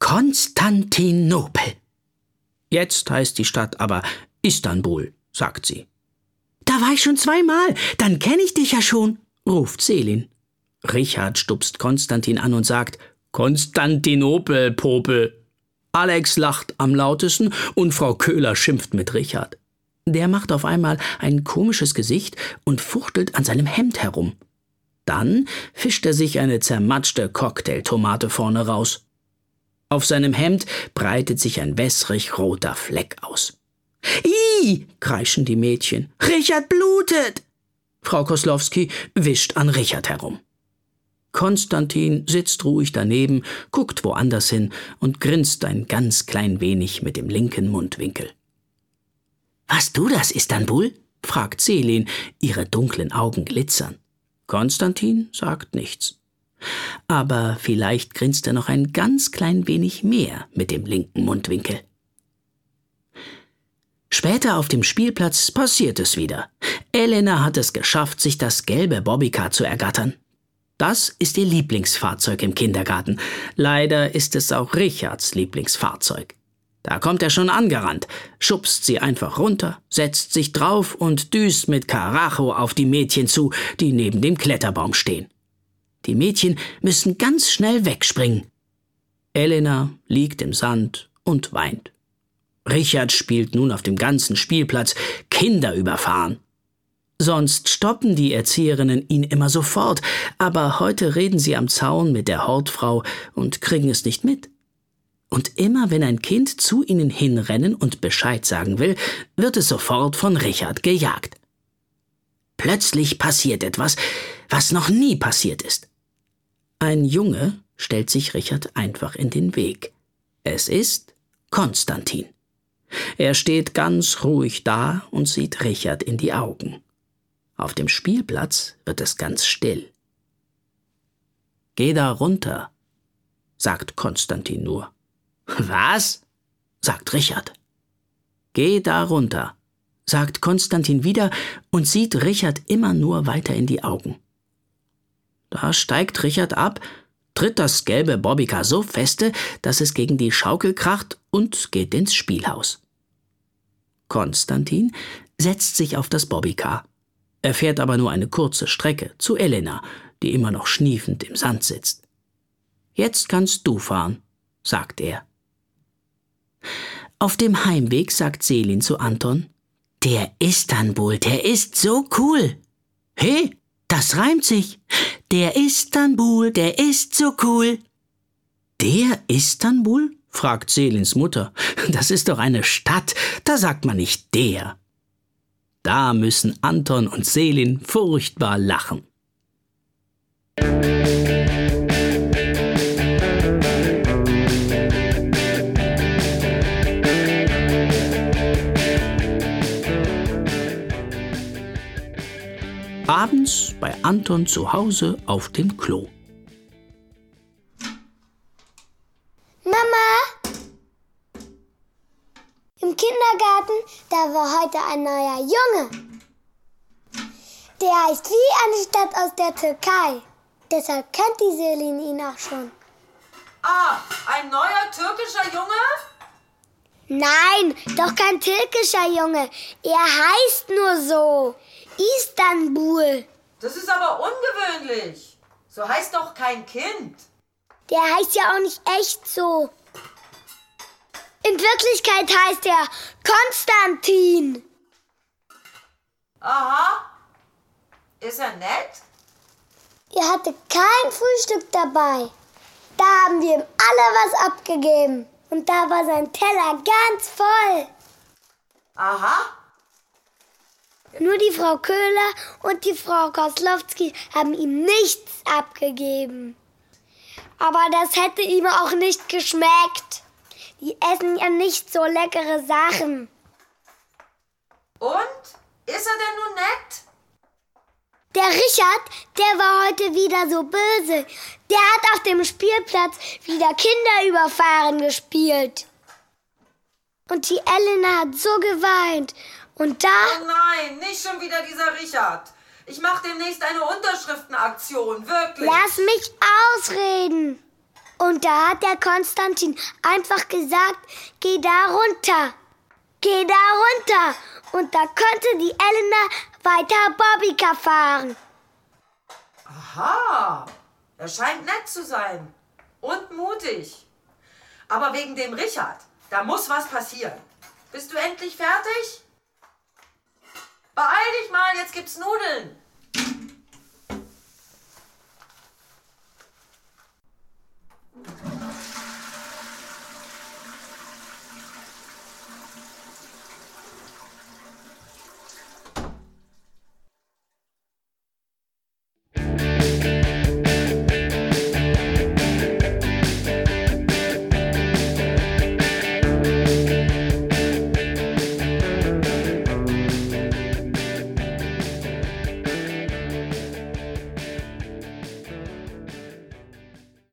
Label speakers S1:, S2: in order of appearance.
S1: Konstantinopel. Jetzt heißt die Stadt aber Istanbul, sagt sie. Da war ich schon 2-mal, dann kenne ich dich ja schon, ruft Selin. Richard stupst Konstantin an und sagt, Konstantinopel, Popel. Alex lacht am lautesten und Frau Köhler schimpft mit Richard. Der macht auf einmal ein komisches Gesicht und fuchtelt an seinem Hemd herum. Dann fischt er sich eine zermatschte Cocktailtomate vorne raus. Auf seinem Hemd breitet sich ein wässrig roter Fleck aus. »Ih«, kreischen die Mädchen, »Richard blutet!« Frau Koslowski wischt an Richard herum. Konstantin sitzt ruhig daneben, guckt woanders hin und grinst ein ganz klein wenig mit dem linken Mundwinkel. »Was du das, Istanbul?« fragt Selin, ihre dunklen Augen glitzern. Konstantin sagt nichts. Aber vielleicht grinst er noch ein ganz klein wenig mehr mit dem linken Mundwinkel. Später auf dem Spielplatz passiert es wieder. Elena hat es geschafft, sich das gelbe Bobbycar zu ergattern. Das ist ihr Lieblingsfahrzeug im Kindergarten. Leider ist es auch Richards Lieblingsfahrzeug. Da kommt er schon angerannt, schubst sie einfach runter, setzt sich drauf und düst mit Karacho auf die Mädchen zu, die neben dem Kletterbaum stehen. Die Mädchen müssen ganz schnell wegspringen. Elena liegt im Sand und weint. Richard spielt nun auf dem ganzen Spielplatz Kinder überfahren. Sonst stoppen die Erzieherinnen ihn immer sofort, aber heute reden sie am Zaun mit der Hortfrau und kriegen es nicht mit. Und immer wenn ein Kind zu ihnen hinrennen und Bescheid sagen will, wird es sofort von Richard gejagt. Plötzlich passiert etwas, was noch nie passiert ist. Ein Junge stellt sich Richard einfach in den Weg. Es ist Konstantin. Er steht ganz ruhig da und sieht Richard in die Augen. Auf dem Spielplatz wird es ganz still. »Geh da runter«, sagt Konstantin nur. »Was?« sagt Richard. »Geh da runter«, sagt Konstantin wieder und sieht Richard immer nur weiter in die Augen. Da steigt Richard ab, tritt das gelbe Bobbycar so feste, dass es gegen die Schaukel kracht und geht ins Spielhaus. Konstantin setzt sich auf das Bobbycar. Er fährt aber nur eine kurze Strecke zu Elena, die immer noch schniefend im Sand sitzt. »Jetzt kannst du fahren«, sagt er. Auf dem Heimweg sagt Selin zu Anton, »Der Istanbul, der ist so cool.« »Hey, das reimt sich. Der Istanbul, der ist so cool.« »Der Istanbul?« fragt Selins Mutter. »Das ist doch eine Stadt, da sagt man nicht der.« Da müssen Anton und Selin furchtbar lachen. Abends bei Anton zu Hause auf dem Klo.
S2: Mama! Im Kindergarten, da war heute ein neuer Junge. Der heißt wie eine Stadt aus der Türkei. Deshalb kennt die Selin ihn auch schon.
S3: Ah, ein neuer türkischer Junge?
S2: Nein, doch kein türkischer Junge. Er heißt nur so. Istanbul.
S3: Das ist aber ungewöhnlich. So heißt doch kein Kind.
S2: Der heißt ja auch nicht echt so. In Wirklichkeit heißt er Konstantin.
S3: Aha. Ist er nett?
S2: Er hatte kein Frühstück dabei. Da haben wir ihm alle was abgegeben. Und da war sein Teller ganz voll.
S3: Aha.
S2: Nur die Frau Köhler und die Frau Koslowski haben ihm nichts abgegeben. Aber das hätte ihm auch nicht geschmeckt. Die essen ja nicht so leckere Sachen.
S3: Und? Ist er denn nun nett?
S2: Der Richard, der war heute wieder so böse. Der hat auf dem Spielplatz wieder Kinder überfahren gespielt. Und die Elena hat so geweint. Und da...
S3: Oh nein, nicht schon wieder dieser Richard. Ich mache demnächst eine Unterschriftenaktion, wirklich.
S2: Lass mich ausreden. Und da hat der Konstantin einfach gesagt, geh da runter. Geh da runter. Und da konnte die Elena weiter Bobbycar fahren.
S3: Aha, er scheint nett zu sein und mutig. Aber wegen dem Richard, da muss was passieren. Bist du endlich fertig? Beeil dich mal, jetzt gibt's Nudeln.